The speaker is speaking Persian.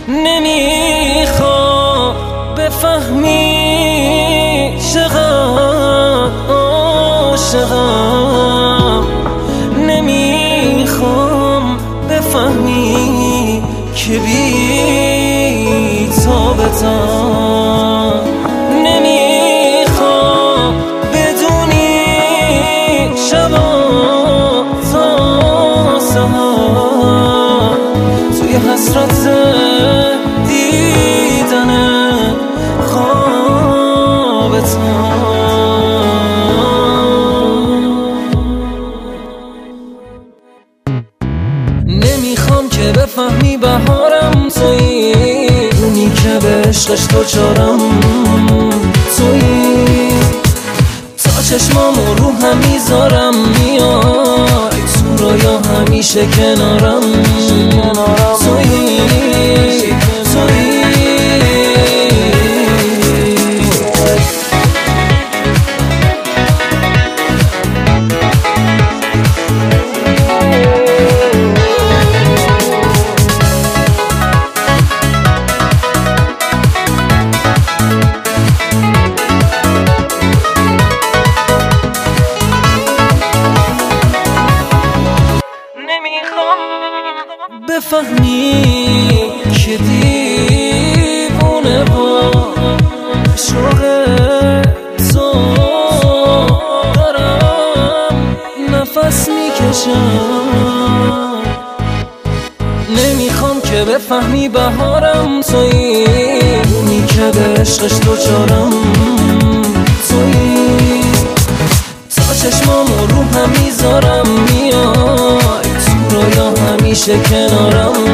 نمیخوام بفهمی چقدر عاشقم، نمیخوام بفهمی که بی تابتم، نمیخوام بدونی شبا تا سهر توی حسرت دیدن خوابتم. نمیخوام که بفهمی بهارم تویی، اونی که به عشقش دوچارم تویی، تا چشمامو رو هم میذارم میای تو رویا همیشه کنارم تویی. بفهمی که دیوونه با عشق تو دارم نفس میکشم. نمیخوام که بفهمی بهارم تویی، اونی که به عشقش دوچارم تویی، تا چشمامو رو هم میذارم میای تو رویا همیشه کنارم